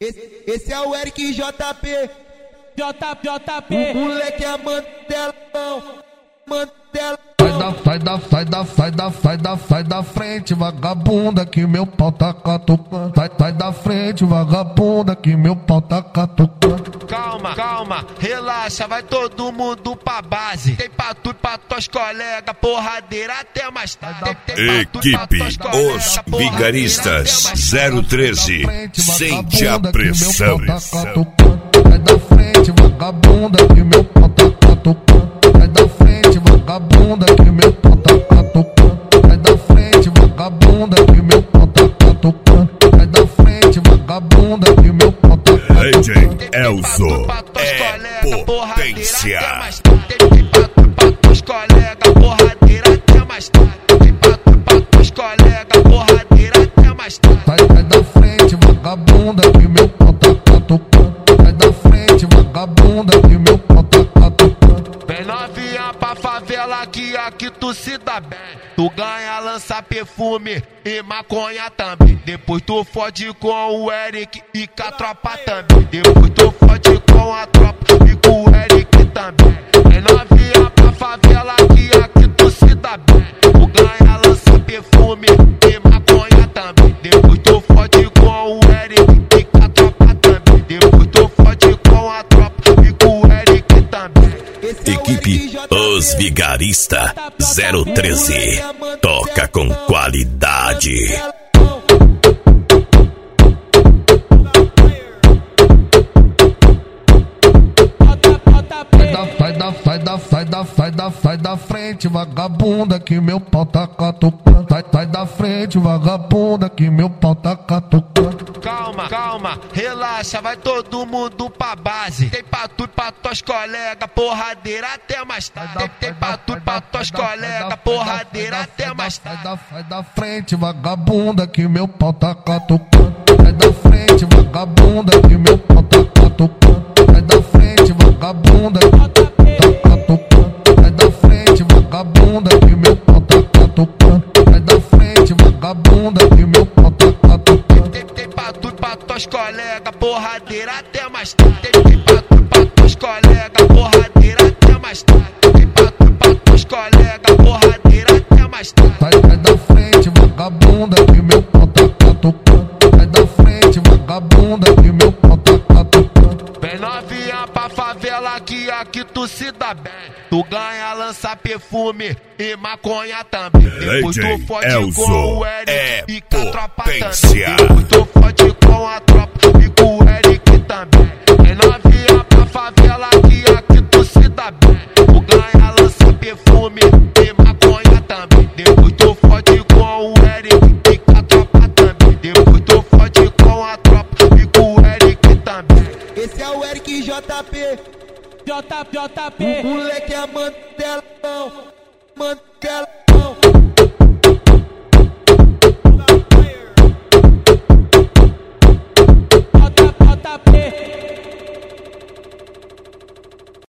Esse é o Eric JP. JP. O moleque é Mandelão. Mandelão. Sai da frente, vagabunda, que meu pau tá catucando. Sai da frente, vagabunda, que meu pau tá catucando. Calma, relaxa, vai todo mundo pra base. Tem pra tudo pra tuas colegas, porradeira até mais tarde. Equipe Os Vigaristas 013. Sente a pressão. Sai da frente, vagabunda, que meu pau tá catucando. Sai da frente, vagabunda, que meu pau tá catucando. Sai da frente, vagabunda, que meu pau tá catucando. Sai da frente, vagabunda, que meu pau tá catucando. DJ Elzo é potência. Tem pra tuas colegas, porradeira até mais tarde. Tem pra tuas colegas, porradeira até mais tarde. Sai da frente, vagabunda, que meu pau tá catucando. Sai da frente, vagabunda, que meu pau tá catucando. Vem novinha pra favela que aqui tu se dá bem. Tu ganha, lança perfume e maconha também. Depois tu fode com o Eric e com a tropa também. Depois tu fode com a tropa e com o Eric também. Vem novinha pra favela que aqui tu se dá bem. Tu ganha, lança perfume e maconha também. Depois tu fode com o Eric e com a tropa também. Depois tu fode com a tropa e com o Eric também. Equipe Os Vigarista 013. Toca com qualidade. Sai da frente, vagabunda, que meu pau tá catucando. Sai da frente, vagabunda, que meu pau tá catucando. Calma, relaxa, vai todo mundo pra base. Tem pra tudo pra tuas colegas, porradeira até mais tarde. Tem pra tudo pra tuas colegas, porradeira até mais tarde. Sai da frente, vagabunda, que meu pau tá catucando. Sai da frente, vagabunda, que meu pau tá catucando. Sai da frente, vagabunda, tá catucando. Sai da frente, vagabunda, que meu pau tá catucando. Sai da frente, vagabunda, que meu pau tá catucando. Tem pra tudo pra tuas colegas, porradeira até mais tarde. Tem pra tudo pra tuas colegas, porradeira até mais tarde. Tem pra tudo pra tuas colegas, porradeira até mais tarde. Sai da frente, vagabunda, que meu pau tá catucando. Sai da frente, vagabunda, que meu pau tá catucando. Vem novinha pra favela que aqui tu se dá bem. Tu ganha, lança perfume e maconha também. Depois tu fode com o Eric e com a tropa também. Depois tu fode com a tropa e com o Eric também. Vem novinha pra favela que aqui tu se dá bem. Tu ganha, lança perfume e maconha também. Depois tu fode com o Eric e com a tropa também. Depois tu fode com a tropa e com o Eric também. Esse é o Eric JP. JP. O moleque é Mandelão. Mandelão.